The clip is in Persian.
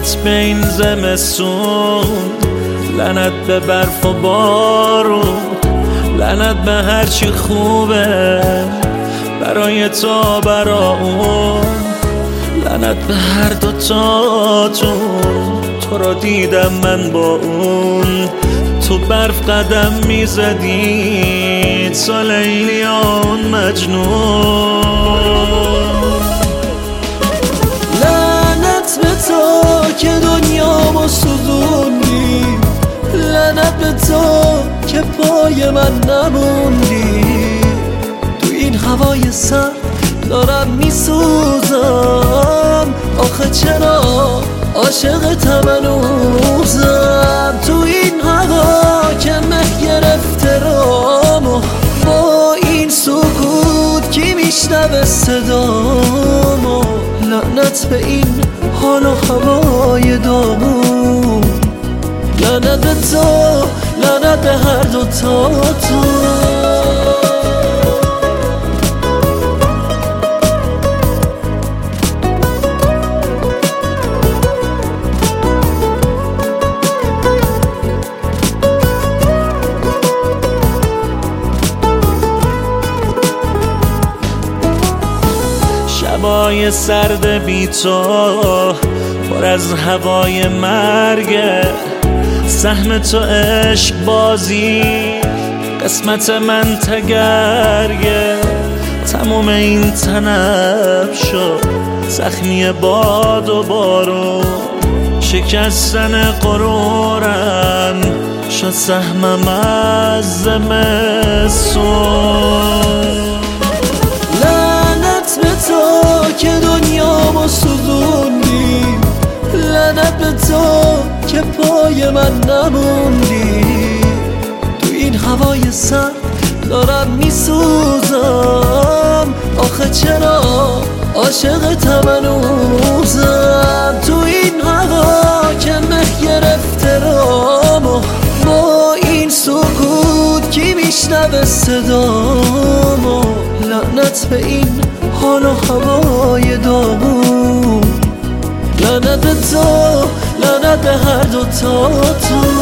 لعنت به این زمستون، لعنت به برف و بارون، لعنت به هرچی خوبه برای تو برا اون، لعنت به هر دوتاتون. تو را دیدم من با اون، تو برف قدم میزدی، تو لیلی آن مجنون. لعنت به تو که دنیامو سوزوندی، لعنت به تو که پای من نموندی. تو این هوای سر دارم میسوزم، آخه چرا عاشقتم هنوزم. تو این هوا که مه گرفته رامو، با این سکوت کی میشنوه صدامو. لعنت به این حال و هوای دامون، لعنت به تو، لعنت به هر دوتاتون. شبای سرد بی تو پر از هوای مرگه، سهم تو عشق بازی، قسمت من تگرگه. تموم این تنم شد زخمی باد و بارون، شکستن غرورم شد سهمم از زمستون. که دنیامو سوزوندی، لعنت به تو که پای من نموندی. تو این هوای سر دارم میسوزم، آخه چرا عاشقتم هنوزم. تو این هوا که مه گرفته رامو، با این سکوت کی میشنوه صدامو. لعنت به این حال و هوای دامون، لعنت به تو، لعنت به هر دوتاتون.